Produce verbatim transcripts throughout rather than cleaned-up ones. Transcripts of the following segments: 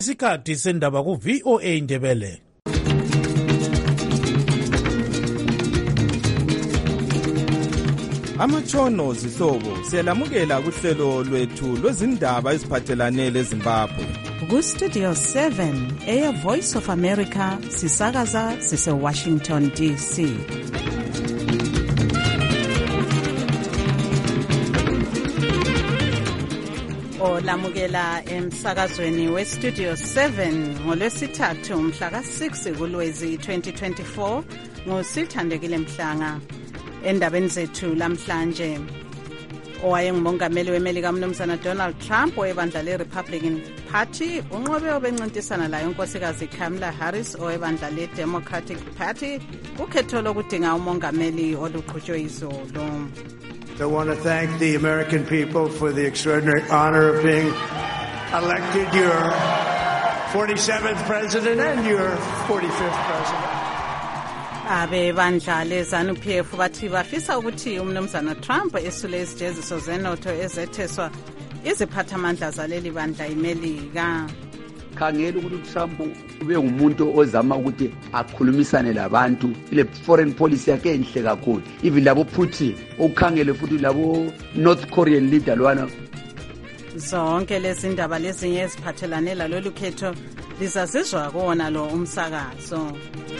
Isikhathi sendaba ku V O A Ndebele. Amatshono zihlobo siyalamukela kuhlelo lwethu lwezindaba eziphathelane leZimbabwe. Ku Studio seven, Air Voice of America, sisakaza sise Washington D C. Olamukela emsakazweni we Studio seven ngolwesithathu mhla ka six kuLwezi twenty twenty-four ngosithandekile Mhlanga. Endabeni zethu lamhlanje, owayengumongameli weMelika uMnumzana Donald Trump owebandla le-Republican Party unqobe obencintisana layo unkosikazi Kamala Harris owebandla le-Democratic Party ukhetho lokudinga umongameli oluqhutshwe izolo. I want to thank the American people for the extraordinary honor of being elected your forty-seventh president and your forty-fifth president. Abe bandla leZANU-P F bathi bafisa ukuthi uMnumzana Trump esule izijeziso zenotho ezetheswa iziphathamandla zaleli bandla iMelika. Khangela ukuthi Trump ube ngumuntu ozama ukuthi akhulumisane labantu, ile foreign policy yakhe enhle kakhulu. Even labo Putin, ukhangele futhi labo North Korean leader lwana. Zonke lezi ndaba lezinye eziphathelane lalolu khetho lizazizwa kona lo umsakazo.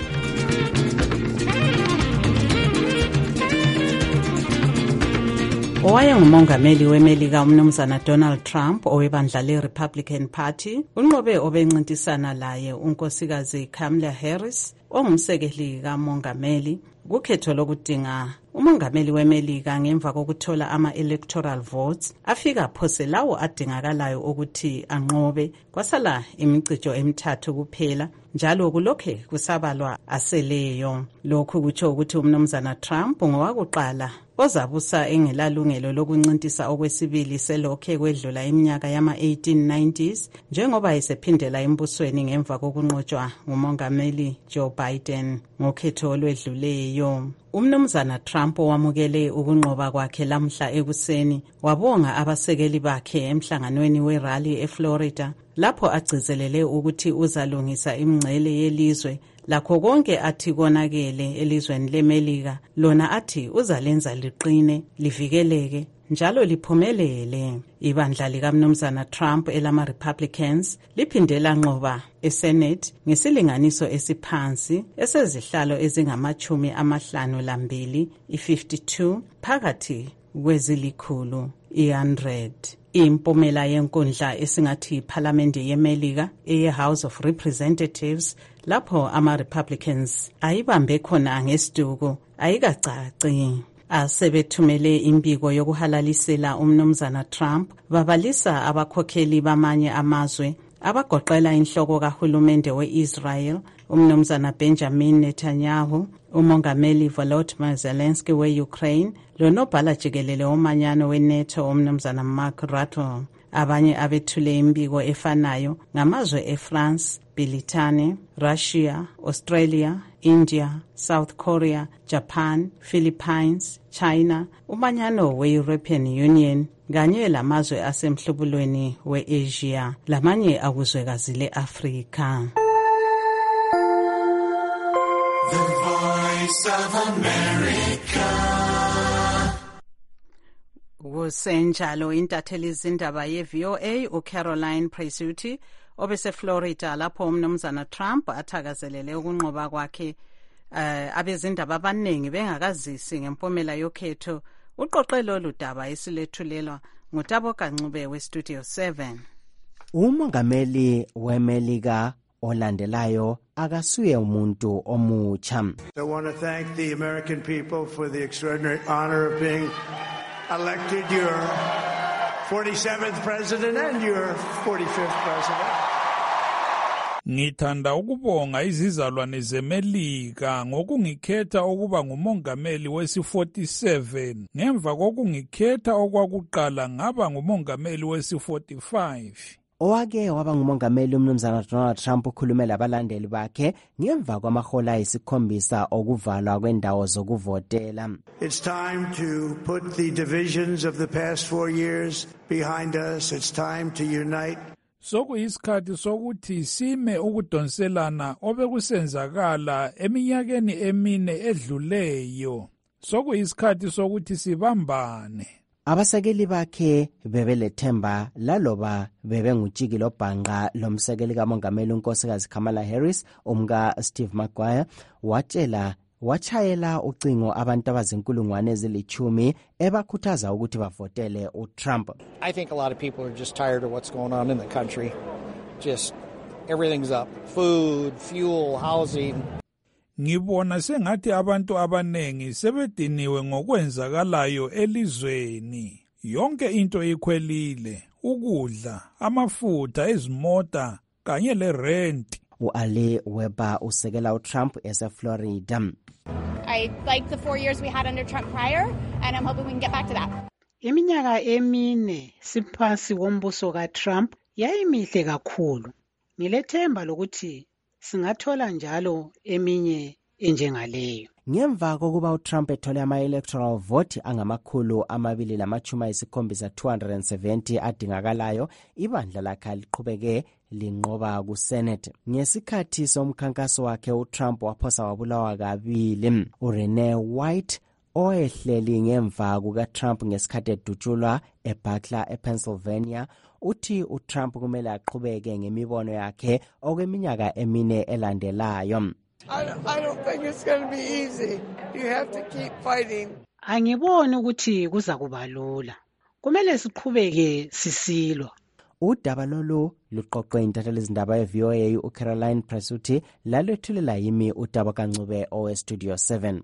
Owayengumongameli weMelika uMnumzana Donald Trump owebandla le-Republican Party unqobe obencintisana laye unkosikazi Kamala Harris ongumsekeli kamongameli kukhetho lokudinga umongameli weMelika ngemva kokuthola ama-electoral votes afika phose lawo adingakalayo ukuthi anqobe kwasala imicijo emithathu kuphela njalo kulokhe kusabalwa aseleyo. Lokhu kutsho ukuthi uMnumzana Trump ngowakuqala ozabusa engelalungelo lokuncintisa okwesibili selokhe kwedlula iminyaka yama eighteen nineties njengoba esephindela embusweni ngemva kokunqotshwa ngumongameli Joe Biden ngokhetho olwedluleyo. Umnumzana Trump wamukele ukunqoba kwakhe lamhla ekuseni wabonga abasekeli bakhe emhlanganweni werally eFlorida lapho agcizelele ukuthi uzalungisa imingcele yelizwe lakho konke athi konakele elizweni leMelika lona athi uzalenza liqine livikeleke njalo liphumelele. Ibandla likaMnumzana Trump elama Republicans liphindela nqoba eSenate ngesilinganiso esiphansi esezihlalo ezingamachumi amahlanu lambili i-fifty-two phakathi kwezilikhulu i-one hundred. Impumela yenkundla esingathi iPhalamende yeMelika eye-House of Representatives lapho ama-Republicans ayibambe khona ngesiduku ayikacaci. Asebethumele imbiko yokuhalalisela uMnumzana Trump babalisa abakhokheli bamanye amazwe abagoqela inhloko kahulumende we-Israel uMnumzana Benjamin Netanyahu, umongameli Volodymyr Zelensky we-Ukraine lonobhala jikelele womanyano we-NATO uMnumzana Mark Rutte. Abanye abethule imbiko efanayo ngamazwe eFrance, Britane, Russia, Australia, India, South Korea, Japan, Philippines, China, umanyano we-European Union kanye lamazwe asemhlubulweni we-Asia lamanye akuzwekazi le-Afrika. The Voice of America. Kusenjalo intatheli izindaba ye-V O A uCaroline Presutti obeseFlorida lapho uMnumzana Trump athakazelele ukunqoba kwakhe uh, abezindaba abaningi bengakazisi ngempumela yokhetho uqoqelo oludaba esilethulelwa nguTabo Kancube weStudio seven. Umongameli weMelika olandelayo akasuye umuntu omutsha. I want to thank the American people for the extraordinary honor of being elected your forty-seventh president and your forty-fifth president. Ngithanda ukubonga izizalwane zeMelika ngokungikhetha ukuba ngumongameli wesi forty-seven ngemva kokungikhetha okwakuqala ngaba ngumongameli wesi forty-five. Owake waba ngumongameli uMnumzana Donald Trump ukhulumela abalandeli bakhe ngemva kwamahola esikhombisa okuvalwa kwendawo zokuvotela. It's time to put the divisions of the past four years behind us. It's time to unite. Sokuyisikhathi sokuthi sime ukudonselana obekusenzakala eminyakeni emine edluleyo. Sokuyisikhathi sokuthi sibambane. Abasekeli bakhe bebelethemba laloba bebengutshiki lobhanqa lomsekeli kamongameli unkosikazi Kamala Harris umka Steve Maguire watshela wachayela ucingo abantu abazinkulungwane ezilithumi ebakhuthaza ukuthi bavotele uTrump. I think a lot of people are just tired of what's going on in the country. Just everything's up. Food, fuel, housing. Ngibona sengathi abantu abanengi sebediniwe ngokwenzakalayo elizweni. Yonke into ikhwelile, ukudla, amafutha, izimota kanye le rent. U-Ali Weber usekela uTrump eseFlorida. I like the four years we had under Trump prior, and I'm hoping we can get back to that. Iminyaka emine siphansi kombuso kaTrump yayimihle kakhulu. Ngilethemba lokuthi singathola njalo eminye enjengaleyo. Ngemva kokuba uTrump ethole ama-electoral vote angamakhulu amabili lamachuma isikhombisa two hundred seventy adingakalayo, ibandla lakhe liqhubeke linqoba kuSenate. Ngesikhathi somkhankaso wakhe uTrump waphosa wabulawa kabili. uRenee White oyehleli ngemva kukaTrump ngesikhathi edutshulwa eButler ePennsylvania uthi uTrump kumele aqhubeke ngemibono yakhe okweminyaka emine elandelayo. I don't, I don't think it's going to be easy. You have to keep fighting. Angiboni ukuthi kuza kuba lula. Kumele siqhubeke sisilwa. Udaba lolu luqoqwe intatheli izindaba ye-V O A uCaroline Presuthi lalwethulela yimi uDaba Kancube oweStudio seven.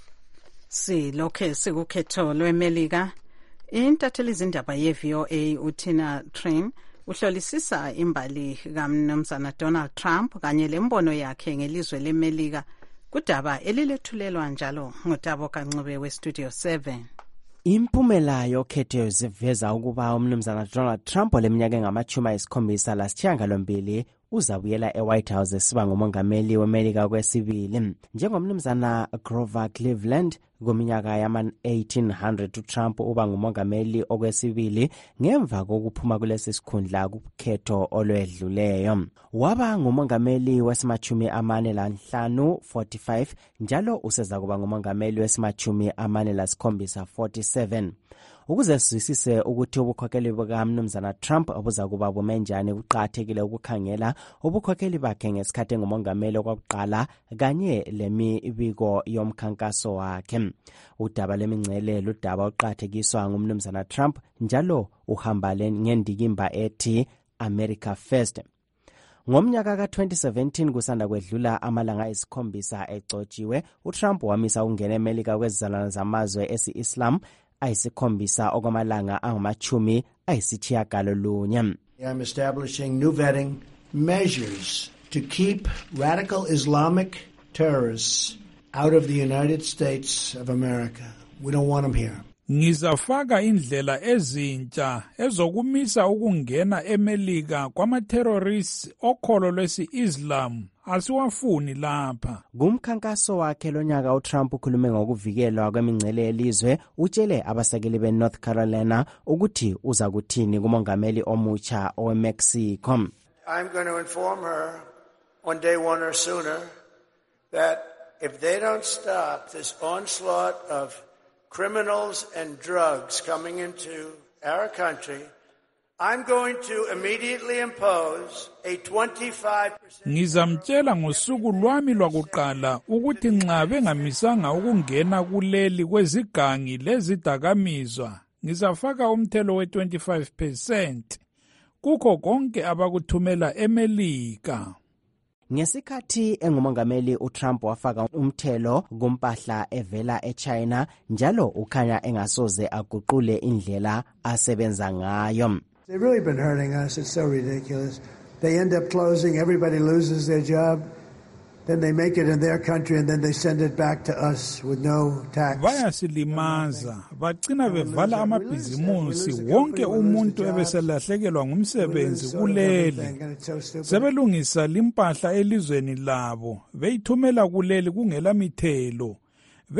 Silokhe sikukhetho lweMelika. Intatheli izindaba ye-V O A uTina Train uhlolisisa imbali kaMnumzana Donald Trump kanye lembono yakhe ngelizwe leMelika kudaba elilethulelwa njalo ngoDaba Kancube weStudio seven. Impumela yokhetho ziveza ukuba uMnumzana Donald Trump oleminyaka engamachuma esikhombisa lasishiyagalombili uzabuyela eWhite House esiba ngumongameli weMelika kwesibili. Njengomnumzana Grover Cleveland kuminyaka yama eighteen hundred uTrump uba ngumongameli okwesibili ngemva kokuphuma kulesi sikhundla kukhetho olwedluleyo. Waba ngumongameli wesimachumi amane lanhlanu forty-five njalo useza kuba ngumongameli wesimachumi amane lasikhombisa forty-seven. Ukuze sizwisise ukuthi ubukhokheli bukaMnumzana Trump obuza kuba bumenjani kuqakathekile ukukhangela ubukhokheli bakhe ngesikhathi ngumongameli okwakuqala kanye lemibiko yomkhankaso wakhe. Udaba lemingcele ludaba oqakathekiswa nguMnumzana Trump njalo uhamba ngendikimba ethi America First. Ngomnyaka ka twenty seventeen kusanda kwedlula amalanga esikhombisa egcotshiwe uTrump wamisa ukungena eMelika kwezizalwane zamazwe esi-Islam ayisikhombisa okwamalanga angumachumi ayisitshiyagalolunye. I'm establishing new vetting measures to keep radical Islamic terrorists out of the United States of America. We don't want them here. Ngizafaka indlela ezintsha ezokumisa ukungena eMelika kwama-terrorists okholo lwesi-Islam asiwafuni lapha. Kumkhankaso wakhe lonyaka uTrump ukhulume ngokuvikelwa kwemingcele yelizwe utshele abasekeli beNorth Carolina ukuthi uza kuthini kumongameli omutsha oweMexico. I'm going to inform her on day one or sooner that if they don't stop this onslaught of criminals and drugs coming into our country, I'm going to immediately impose a twenty-five percent. Ngizamtshela ngosuku lwami lwakuqala ukuthi nxa bengamisanga ukungena kuleli kwezigangi lezidakamizwa ngizafaka umthelo we twenty-five percent kukho konke abakuthumela eMelika. Ngesikhathi engumongameli uTrump wafaka umthelo kumpahla evela eChina njalo ukhanya engasoze aguqule indlela asebenza ngayo. They've really been hurting us. It's so ridiculous. They end up closing, everybody loses their job. Then they make it in their country and then they send it back to us with no tax. Bayasilimaza, bagcina bevala amabhizimusi, wonke umuntu ebeselahlekelwa ngumsebenzi kuleli. Sebelungisa limpahla elizweni labo, beyithumela kuleli kungela mithelo,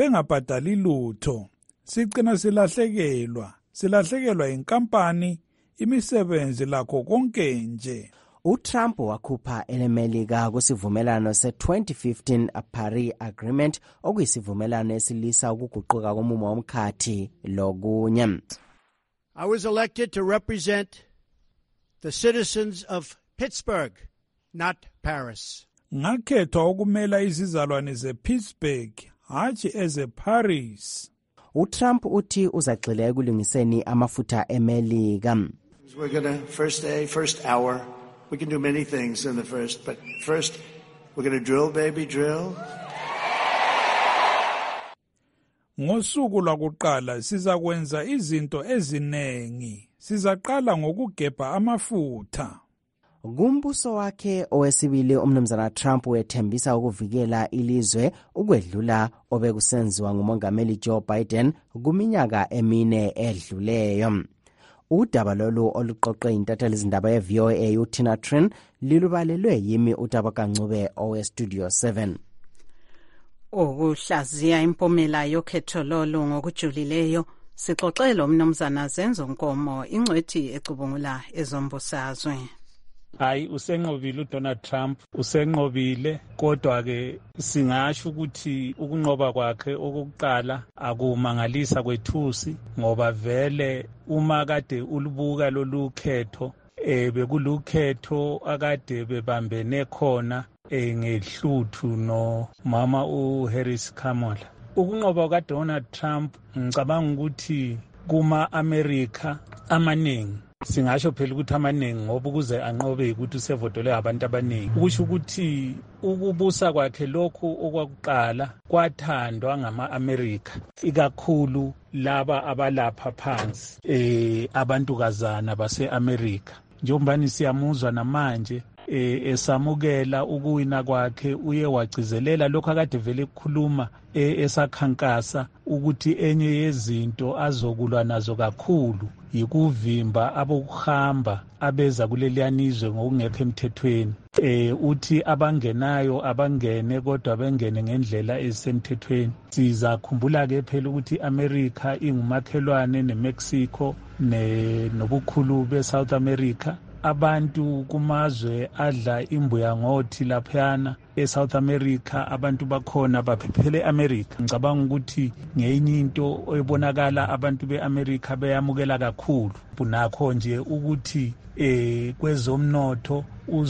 bengabhadali lutho. Sigcina silahlekelwa, silahlekelwa inkampani, imisebenzi lakho konke nje. uTrump wakhupha elemelika kusivumelano se-twenty fifteen Paris Agreement okuyisivumelano esilisa ukuguquka komumo womkhathi lokunye. I was elected to represent the citizens of Pittsburgh, not Paris. Ngakhethwa ukumela izizalwane zePittsburgh, hatshi ezeParis. uTrump uthi uzagxila ekulungiseni amafutha emelika. We're going to first day, first hour. We can do many things in the first, but first we're going to drill, baby, drill. Ngosuku lwakuqala sizakwenza izinto ezinengi. Sizaqala ngokugebha amafutha. Kumbuso wakhe owesibili umnumzana Trump wethembisa ukuvikela ilizwe ukwedlula obekusenziwa ngumongameli Joe Biden kuminyaka emine edluleyo. Udaba lolu oluqoqwe intatheli izindaba ye-V O A uTina Trin lilubalelwe yimi uTaba Kancube owe-Studio seven. Ukuhlaziya impumela yokhetho lolu ngokujulileyo sixoxela umnumzana Zenzo Nkomo ingcwethi ecubungula ezombusazwe. Hayi usenqobile uDonald Trump usenqobile kodwa ke singasho ukuthi ukunqoba kwakhe okokuqala akumangalisa kwethusi ngoba vele uma kade ulubuka lolukhetho eh bekulukhetho akade bebambene khona eh ngehluthu no mama uHarris Kamala. Ukunqoba kaDonald Trump ngicabanga ukuthi kuma America amaningi singasho phela ukuthi amaningi ngoba ukuze anqobe ukuthi usevotele abantu abaningi ukusho ukuthi ukubusa kwakhe lokhu okwakuqala kwathandwa ngama-America ikakhulu laba abalapha phansi eh abantukazana base-America njengoba siyamuzwa namanje eh esamukela ukuwina kwakhe uye wagcizelela lokho akade vele ukukhuluma esakhankasa ukuthi enye yezinto azokulwa nazo kakhulu yikuvimba abokuhamba abeza kuleliyanizwe ngokungekho emthethweni. Eh uthi abangenayo abangene kodwa bengene ngendlela ezisemthethweni. Sizakhumbula ke phela ukuthi America ingumakhelwane neMexico ne nobukhulu beSouth America. Abantu kumazwe adla imbuya ngothi laphana eSouth America abantu bakhona baphephele America. Ngicabanga ukuthi ngenye into ebonakala abantu beAmerica beyamukela kakhulu bunakho nje ukuthi eh kwezomnotho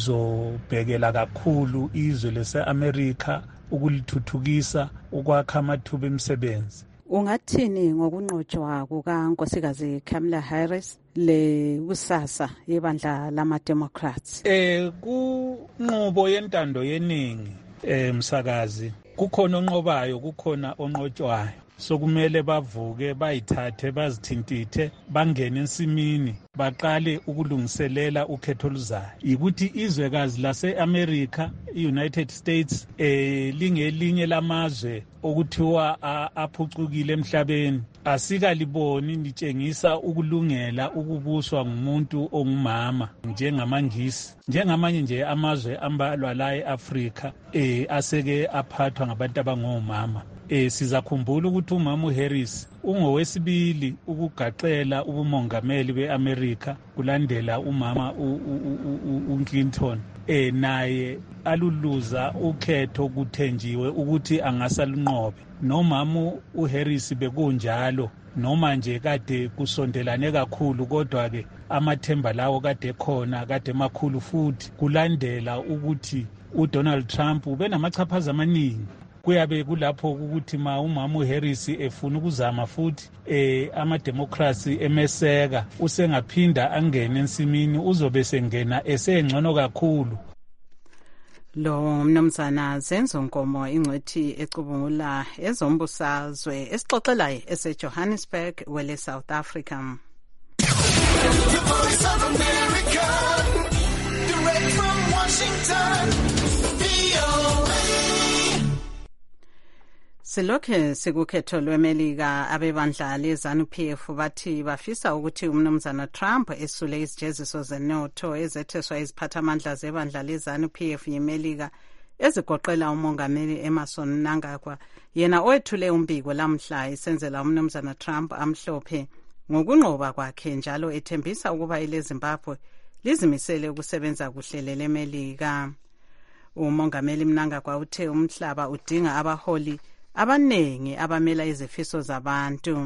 uzobhekela kakhulu izwe lese-America ukulithuthukisa ukwakha amathuba emisebenzi. Ungathini ngokunqotshwa kukaNkosikazi Kamala Harris le kusasa yebandla lama-Democrats? Eh kunqobo yentando yeningi eh msakazi kukhona onqobayo kukhona onqotshwayo. So kumele bavuke bayithathe bazithintithe bangene ensimini baqale ukulungiselela ukhetho luzayo. Ikuthi izwekazi lase-America i-United States eh lingelinye lamazwe okuthiwa aphucukile emhlabeni asikaliboni litshengisa ukulungela ukubuswa ngumuntu ongumama njengamangisi njengamanye nje amazwe ambalwa la eAfrica eh aseke aphathwa ngabantu abangomama. Eh sizakhumbula ukuthi umama uHarris ungowesibili ukugaxela ubumongameli beAmerica kulandela umama uClinton. Eh naye aluluza ukhetho kuthenjiwe ukuthi angasalunqobe. Nomama uHarris bekunjalo noma nje kade kusondelane kakhulu kodwa ke amathemba lawo kade khona kade makhulu futhi kulandela ukuthi uDonald Trump ubenamachaphaza amaningi. Kuyabe kulapho ukuthi ma umama uHarris efuna ukuzama futhi eh ama-democracy emeseka usengaphinda angene ensimini uzobe sengena esengcono kakhulu. Lo mnumzana Zenzo Nkomo ingcwethi ecubungula ezombusazwe esixoxelayo eseJohannesburg wele South Africa. The Voice of America, direct from Washington, V O A. Silokhe sikukhetho lwemelika abebandla leZanu-P F bathi bafisa ukuthi umnumzana Trump esule izijeziso zenotho ezetheswa iziphathamandla zebandla leZanu-P F yemelika ezigoqela umongameli Emmerson Mnangagwa yena owethule umbiko lamhla isenzela umnumzana Trump amhlophe ngokunqoba kwakhe njalo ethembisa ukuba ile Zimbabwe lizimisele ukusebenza kuhle lele Melika. Umongameli Mnangagwa uthe umhlaba udinga abaholi abanengi abamela izifiso zabantu.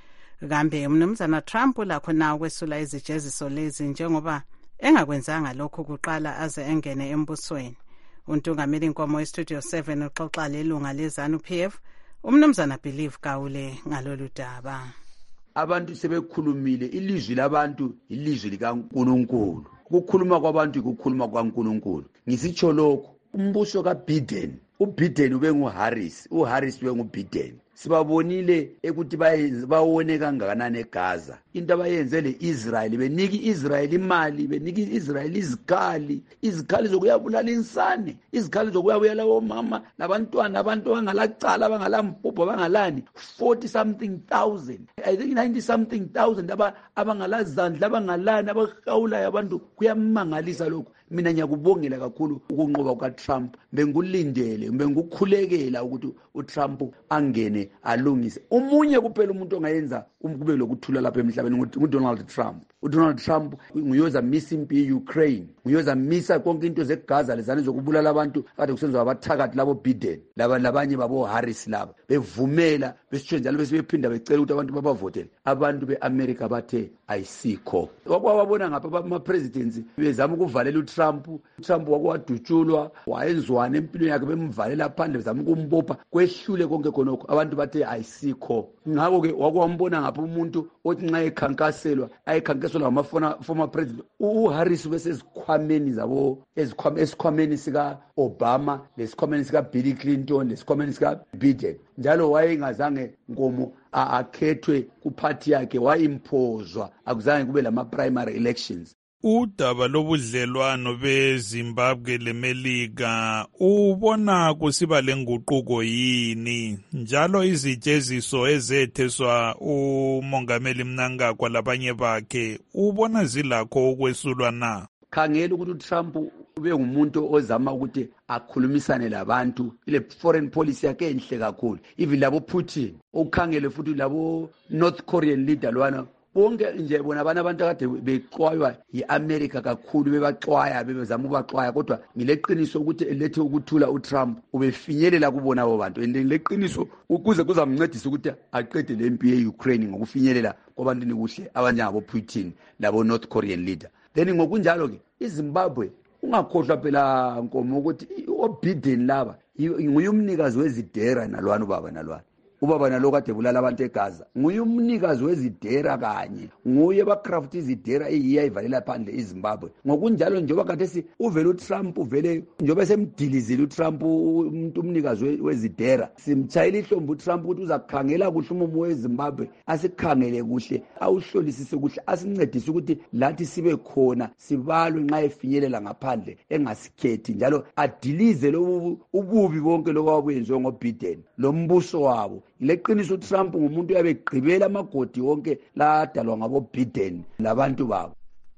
Kambe umnumzana Trump lakho na ukwesula izijeziso lezi njengoba engakwenzanga lokho kuqala aze engene embusweni. Untungameli Nkomo eStudio seven uxoxa lelunga leZANU P F umnumzana Believe Gawule ngalolu daba. Abantu sebekhulumile, ilizwi labantu ilizwi likaNkulunkulu. Ukukhuluma kwabantu ukukhuluma kwaNkulunkulu. Ngisitsho lokho, umbuso kaBiden, uBiden ube nguHarris, uHarris ube nguBiden. Sibabonile ekuthi bawone kangakanani eGaza. Into abayenze leIsrael, beniki Israel imali, beniki Israel izikhali, izikhali zokuyabulala insane, izikhali zokuyabuyela omama nabantwana, abantu abangalacala, abangalampupho, abangalani forty something thousand. I think ninety something thousand aba abangalazandla, abangalani, abahawulayo abantu. Kuyamangalisa lokho. Mina ngiyakubongela kakhulu ukunqoba kukaTrump. Bengulindele, bengukhulekela ukuthi uTrump angene alungise. Umunye kuphela umuntu ongayenza kube lokuthula lapha emhlabeni nguDonald Trump. uDonald Trump nguyoza misa impi eUkraine, nguyoza misa konke into zeGaza lezane zokubulala abantu kade kusenziwa abathakathi labo Biden laba labanye babo Harris laba bevumela besitsho njalo besebephinda becela ukuthi abantu babavotele. Abantu beAmerica bathe ayisikho. Wakwabona ngapha ama presidents bezama ukuvalela uTrump. uTrump wakwadutshulwa, wayenzwana empilweni yakhe bemvalela phandle bezama ukumbopha, kwehlule konke khonokho. Abantu bathe ayisikho. Ngakho ke wakwambona ngapha umuntu othi nxa ekhankaselwa ayikhankaselwa ngama former president uHarris besezikhwameni zabo esikhwameni sika Obama lesikhwameni sika Bill Clinton lesikhwameni sika Biden. Njalo wayengazange Nkomo akhethwe kuphathi yakhe, wayimpozwa, akuzange kube lama primary elections. Udaba lobudlelwano beZimbabwe leMelika ubona kusiba lenguquko yini, njalo izijeziso ezetheswa umongameli Mnangagwa labanye bakhe ubona zilakho ukwesulwa na? Khangela ukuthi uTrump ube ngumuntu ozama ukuthi akhulumisane labantu, ile foreign policy yakhe enhle kakhulu. Even labo Putin, ukhangele futhi labo North Korean leader lwana, bonke nje bona abana abantu akade bexwaywa yiAmerica kakhulu, bebaxwaya bebezama ukubaxwaya, kodwa ngileqiniso ukuthi elethe ukuthula uTrump ubefinyelela kubona abo bantu. Leqiniso ukuze kuzamncedisa ukuthi aqede lempi yeUkraine ngokufinyelela kwabantu nikuhle abanjengabo Putin labo North Korean leader. Then ngokunjalo ke iZimbabwe ungakhohlwa phela Nkomo ukuthi uBiden laba nguye umnikazi wezidera nalwana ubaba nalwana. Ubaba nalo kade bulala abantu eGaza nguye umnikazi wezidera kanye, nguye bacraft izidera eyiya ivalela phandle iZimbabwe. Ngokunjalo njengoba kade si uvele uTrump uvele njengoba semdilizile uTrump umuntu umnikazi wezidera, simchayela ihlombe uTrump ukuthi uzakhangela kuhle umumo weZimbabwe, asikhangele kuhle, awuhlolisise kuhle, asincedise ukuthi lathi sibe khona, sibalwe nxa efinyelela ngaphandle engasikhethi, njalo adilize lo ububi bonke lokwabuyenziwe ngoBiden lo mbuso wabo. Leqiniso uTrump ngumuntu yabegqibela amagodi wonke ladalwa ngabo Biden labantu babo.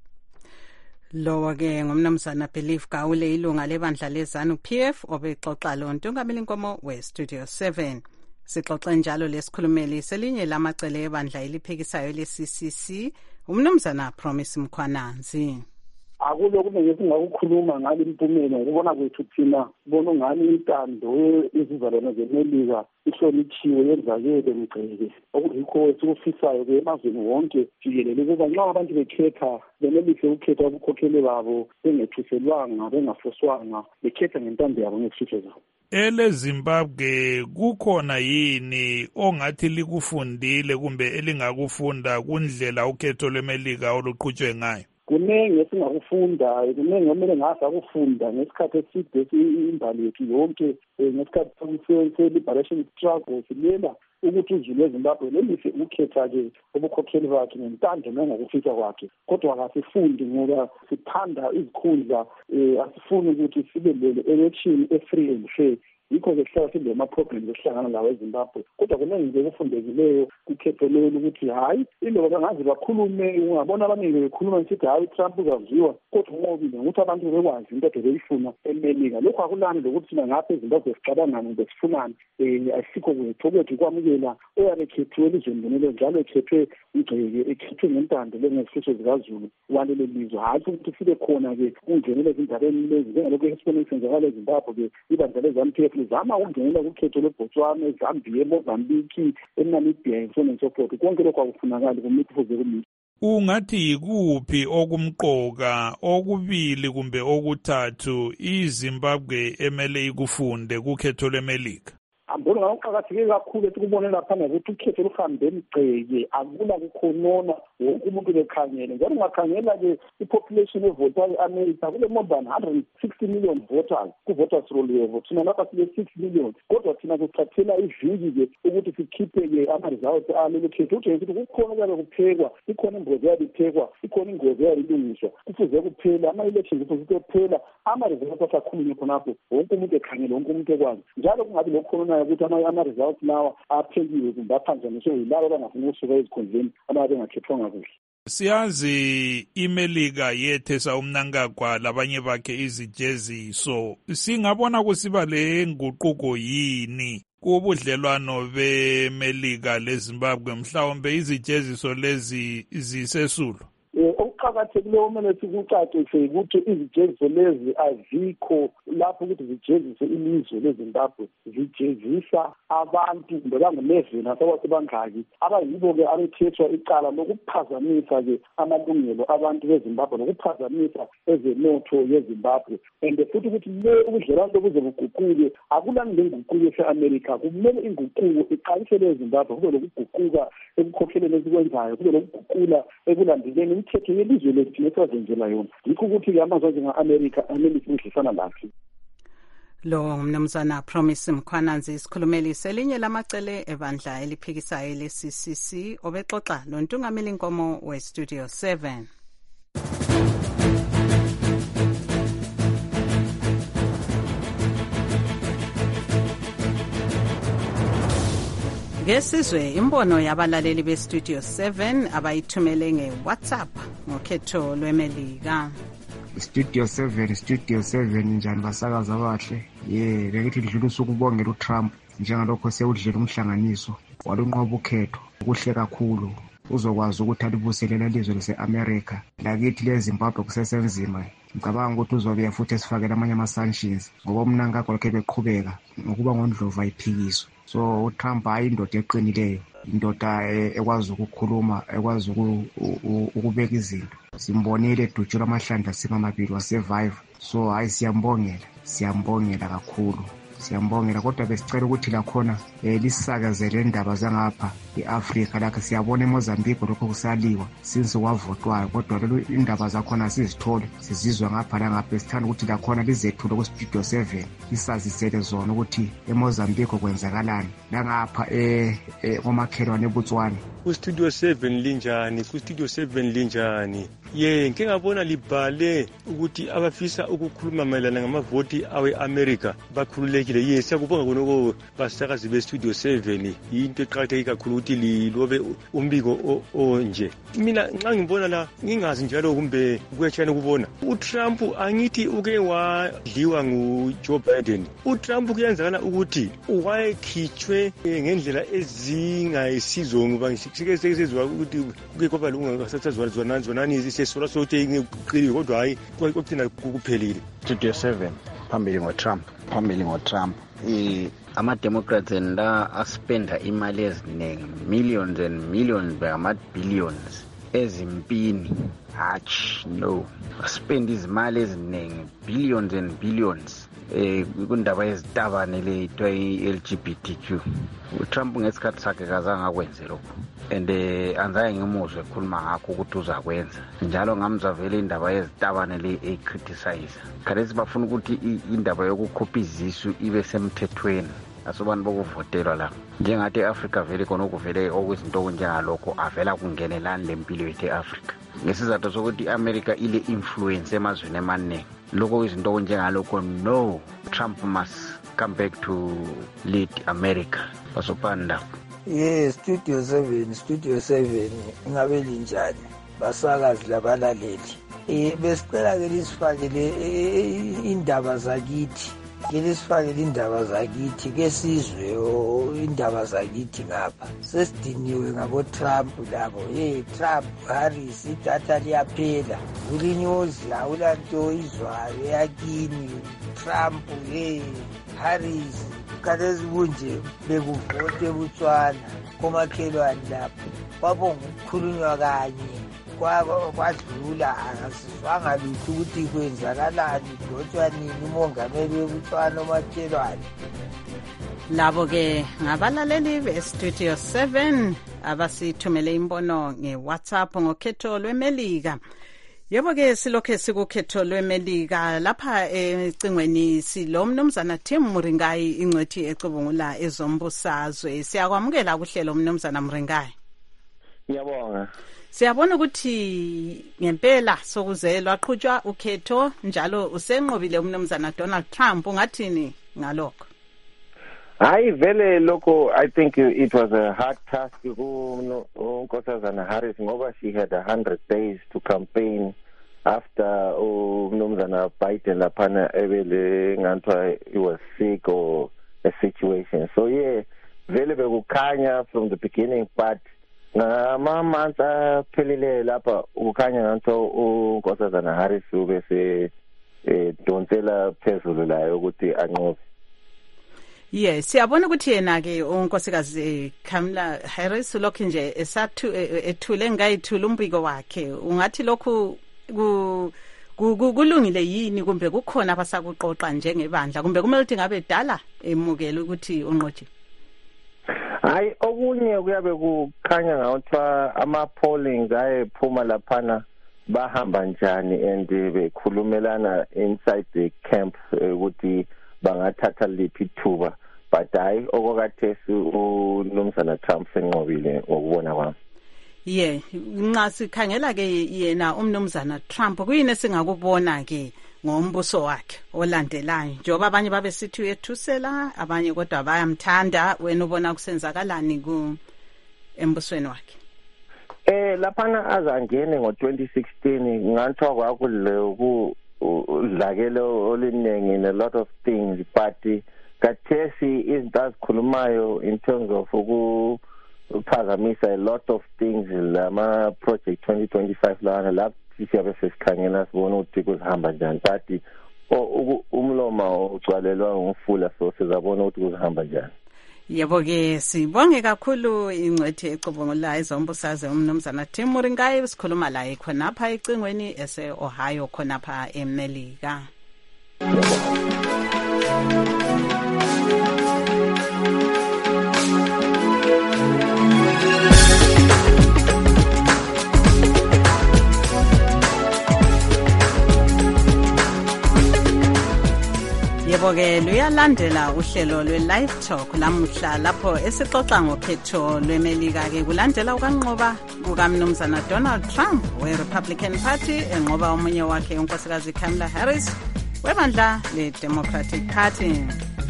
Lowa ke ngumnumzana Believe Gawule ilunga lebandla leZANU P F obexoxa lo Ntungameli Nkomo weStudio seven. Sixoxe njalo lesikhulumeli selinye lamacele ebandla eliphikisayo le-C C C umnumzana Promise Mkhwananzi. Akulo kube singakukhuluma ngale impumela ngokubona kwethu thina bona ngani intando izizalwane zeMelika ihloniphiwe yenzakele mgceke okuyikho esikufisayo ke emazweni wonke jikelele ukuba nxa abantu bekhetha benelise ukukhetha ubukhokheli babo bengethuselwanga bengafoswanga bekhetha ngentando yabo ngezifiso zabo. Ele Zimbabwe kukhona yini ongathi likufundile kumbe elingakufunda kundlela ukhetho lweMelika oluqhutshwe ngayo? Kunenge esingakufunda, kunenge omele ngasa ukufunda ngesikhathi eside imbali yethu yonke, ngesikhathi se-liberation struggle silela ukuthi uzulu weZimbabwe lelise ukukhetha-ke ubukhokheli bakhe ngentando nangokufisa kwakhe. Kodwa akasifundi ngoba sithanda izikhundla, asifuni ukuthi sibe le-election e-free and fair yikho-ke sihlala sibe ama-problems esihlangana lawo eZimbabwe. Kodwa kuningi nje okufundekileyo kukhetho lolu ukuthi hhayi iloba bangaze bakhulume, ungabona abaningi bekhuluma nisithi hhayi uTrump uzaziwa, kodwa unqobile ngokuthi abantu bekwazi into ade beyifuna eMelika. Lokhu akulani lokuthi thina ngapha eZimbabwe sicabangane ube sifunani, um asikho kwethu kwethu ukwamukela oyabe ekhethiwe elizweni lonelo njalo ekhethwe igceke, ekhethwe ngentando lengezifiso zikaZulu walelo lizwe. Hhayi ukuthi sibe khona-ke kungenela ezindabeni lezi njengalokhu esibone kusenzakala eZimbabwe-ke ibandla le-ZANU P F lizama ukungenela kukhetho lweBotswana, eZambia, eMozambique, eNamibia and so on and so forth. Konke lokhu akufunakali kumuntu fuze kumisho. Ungathi yikuphi okumqoka okubili kumbe okuthathu iZimbabwe emele ikufunde kukhetho lweMelika? Ambona ngaqhakatheke kakhulu esikubone lapha ukuthi ukhetho luhambe emgceke akula kukhonona wonke umuntu bekhangele. Njalo ungakhangela-ke ipopulation evotayo e-America kule more than one hundred sixty million voters ku-voters roll level. Thina lapha sile six million, kodwa thina kuthathela iviki-ke ukuthi sikhiphe-ke ama-results alelo khetho. Utshengisa ukuthi kukhona kuyabe kuphekwa, ikhona imbozi yabe iphekwa, ikhona ingozi yabe ilungiswa, kufuze kuphela ama-elections kufuze kuphela, ama-results asakhulunywe khonapho wonke umuntu ekhangele, wonke umuntu ekwazi. Njalo kungabi lokhonona ukuthi ama-results lawa aphendiwe kumbe aphanjaniswe yilabo abangafuna ukusuka ezikhundleni ababe bengakhethwanga kuhle. Siyazi iMelika yethesa umnankagwa labanye bakhe izijeziso. Singabona kusiba le nguquko yini kubudlelwano beMelika leZimbabwe mhlawumbe izijeziso lezi zisesulu? Okuqakathekileyo kumele sikucacise ukuthi izijeziso lezi azikho lapho ukuthi zijezise ilizwe leZimbabwe, zijezisa abantu bangu-eleven asebangaki abayibo-ke abethethwa icala lokuphazamisa-ke amalungelo abantu beZimbabwe nokuphazamisa ezenotho yeZimbabwe. And futhi ukuthi le ubudlelwano lobuze buguquke akulani lenguquko ese-Amerika, kumele inguquko iqalisele eZimbabwe, kube lokuguquka ekukhokheleni esikwenzayo, kube lokuguqula ekulandeleni imithetho yelizwe lethu nesazenzela yona. Yikho ukuthi-ke amazwe anjenga-Amerika amelisi udlisana lakhe. Lo mnumzana Promise Mkhwananzi isikhulumeli selinye lamacele ebandla eliphikisayo le-C C C obexoxa lontungameli nkomo we-Studio seven. Ngesizwe imbono yabalaleli be-Studio seven abayithumele nge-WhatsApp ngokhetho lweMelika. Studio seven, Studio seven njani basakaza abahle. Ye, bengithi lidlulisa ukubongela uTrump njengalokho sewudlela umhlanganiso walunqoba ukhetho. Kuhle kakhulu. Uzokwazi ukuthi alibuselela ilizwe lase-America. Lakithi leZimbabwe kusesenzima. Ngicabanga ukuthi uzobuya futhi esifakela amanye ama-sanctions ngoba umnankagwa lokho beqhubeka ngokuba ngondlovu ayiphikiso. So uTrump hayi indoda eqinileyo, indoda ekwazi ukukhuluma, ekwazi ukubeka izinto. Simbonile edutshula amahlandla simamabili wasevive. So hayi siyambongela, siyambongela kakhulu. Siyambongela kodwa besicela ukuthi la khona lisakazele indaba zangapha eAfrika lakhe siyabona eMozambique lokho kusaliwa since kwavotwayo kodwa lelo indaba zakhona sizithole sizizwa ngapha la ngapha sithanda ukuthi la khona lizethula ku Studio seven isazisele zona ukuthi eMozambique kwenzakalani la ngapha eh komakhelwane eBotswana. Ku Studio seven linjani, ku Studio seven linjani. Ye ngeke ngabona libhale ukuthi abafisa ukukhuluma mayelana ngamavoti awe-America bakhululekile. Yes, siyakubonga konoko basakazi be-Studio seven. Into eqakatheke kakhulu ukuthi lilobe umbiko onje. Mina nxa ngibona la ngingazi njalo kumbe kuyetshana ukubona uTrump angithi uke wadliwa nguJoe Biden. uTrump kuyenzakala ukuthi wayekhitshwe ngendlela ezingayisizo ngoba sike sezizwa ukuthi kuke kwaba lungasazwa zonani zonani sesola sote ngiqili kodwa hayi kokuthina kuphelile. Studio seven phambili ngoTrump, phambili ngoTrump. Eh ama-Democrats la aspenda imali eziningi, millions and millions by billions ezimpini. Hatch no, aspenda izimali eziningi, billions and billions eh kundaba yezitabane le itwa i-L G B T Q. uTrump ngesikhathi sakhe kazange akwenze lokho and eh anzaye ngimuzwe ekhuluma ngakho ukuthi uzakwenza njalo ngamzwa vele indaba yezitabane le ecriticize. Khalesi bafuna ukuthi indaba yokukhupha izisu ibe semthethweni asobani bokuvotelwa la njengathi eAfrica vele khona ukuvele okwezinto okunjengalokho avela kungenelani lempilo yethu eAfrica ngesizathu sokuthi iAmerica ile influence emazweni emaningi lokho izinto okunjengalokho no, Trump must come back to lead America. Basopanda. Yes, Studio seven, Studio seven, ngabe linjani? Basakazi labalaleli. Eh besicela ke lisifakele indaba zakithi. Ke lisifakele indaba zakithi ke sizwe indaba zakithi ngapha. Sesidiniwe ngabo Trump labo. Hey Trump, Harris idatha liyaphela. Ulinyozi awulanto izwayo yakini. Trump hey Harris kalezi kunje bekuvote eBotswana komakhelwane lapho kwabonga ukukhulunywa kanye kwadlula asizwanga lutho ukuthi kwenzakalani kodwa nini umongameli weBotswana omakhelwane. Labo ke ngabalaleli beStudio seven abasithumele imbono ngeWhatsApp ngokhetho lweMelika. Yebo ke silokhe sikukhetho lweMelika lapha ecingweni silomnumzana Tim Muringayi ingcwethi ecubungula ezombusazwe. Siyakwamukela kuhlelo umnumzana Muringayi. Ngiyabonga. Siyabona ukuthi ngempela sokuzelwa qhutshwa ukhetho njalo usenqobile umnumzana Donald Trump. Ungathini ngalokho? Hayi vele lokho I think it was a hard task ku uNkosazana Harris ngoba she had one hundred days to campaign after umnumzana Biden laphana ebele ngantwa he was sick or a situation. So yeah, vele bekukhanya from the beginning, but ngama phelile lapha ukukhanya ngantwa uNkosazana Harris ubese donsela phezulu la ukuthi anqobe. Yes, siyabona ukuthi yena ke unkosikazi Kamala Harris lokho nje esathu ethule ngayithula umbiko wakhe. Ungathi lokhu kulungile yini kumbe kukhona abasakuqoqa njengebandla kumbe kumele ukuthi ngabe dala emukele ukuthi unqotshe? Hayi okunye kuyabe kukhanya ngawuthiwa ama polling ayephuma laphana bahamba njani and bekhulumelana inside the camp ukuthi bangathatha liphi thuba, but hayi okokhathesi uNomzana Trump senqobile ngokubona kwami. Yeah, nxa sikhangela ke yena umnumzana Trump kuyini singakubona ke ngombuso wakhe olandelayo njengoba abanye babe sithi uyethusela abanye kodwa bayamthanda. Wena ubona kusenzakalani ku embusweni wakhe? Eh laphana azangene ngo twenty sixteen nganthiwa kwakule ku udlakelo oluningi in a lot of things, but kathesi izinto azikhulumayo in terms of ukuphazamisa a lot of things lama project twenty twenty-five lana lapho siyabe sesikhangela sibona ukuthi kuzihamba njani, but umloma ugcwalelwa ngumfula, so sizabona ukuthi kuzihamba njani. Yebo ke sibonge kakhulu ingcwethi ecubungula ezombusazwe umnumzana Tim Muringayi sikhuluma la khonapha ecingweni ese Ohio khonapha eMelika. Yebo ke luyalandela uhlelo lwe-Live Talk lamuhla lapho esixoxa ngokhetho lweMelika ke kulandela ukanqoba kukamnumzana Donald Trump we-Republican Party enqoba omunye wakhe unkosikazi Kamala Harris webandla le-Democratic Party.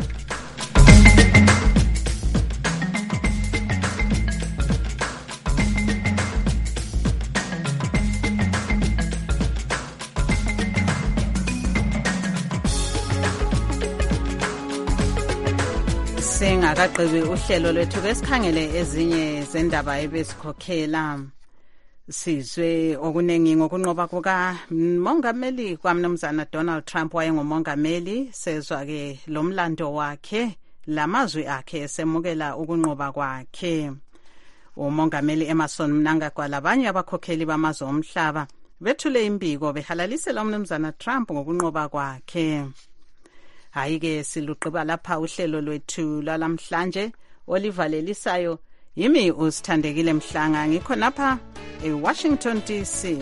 Singakaqebi uhlelo lwethu besikhangele ezinye zendaba ebesikhokhela. Sizwe okunengi ngokunqoba kuka mongameli kwamnumzana Donald Trump wayengumongameli. Sezwa ke lomlando wakhe lamazwi akhe semukela ukunqoba kwakhe. Umongameli Emerson Mnangagwa labanye abakhokheli bamazwe omhlaba bethule imbiko behalalisela umnumzana Trump ngokunqoba kwakhe. Hayi ke siluqiba lapha uhlelo lwethu lalamhlanje olivalelisayo yimi usithandekile Mhlanga ngikho napha eWashington D C.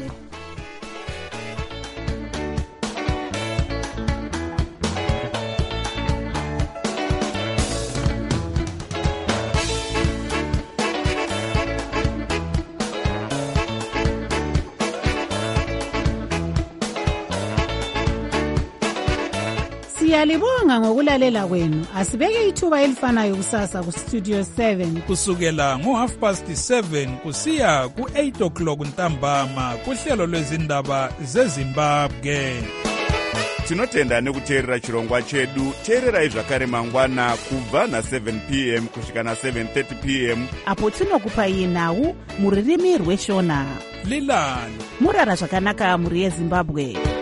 Siyalibonga ngokulalela kwenu. Asibeke ithuba elifanayo kusasa ku Studio seven kusukela ngo half past seven kusiya ku eight o'clock ntambama kuhlelo lwezindaba zeZimbabwe. Tinotenda nekuteerera chirongwa chedu. Teererai zvakare mangwana kubva na seven p m kusvika na seven thirty p m apo tinokupai nhau muririmi rweshona. Lilani murara zvakanaka muri yeZimbabwe.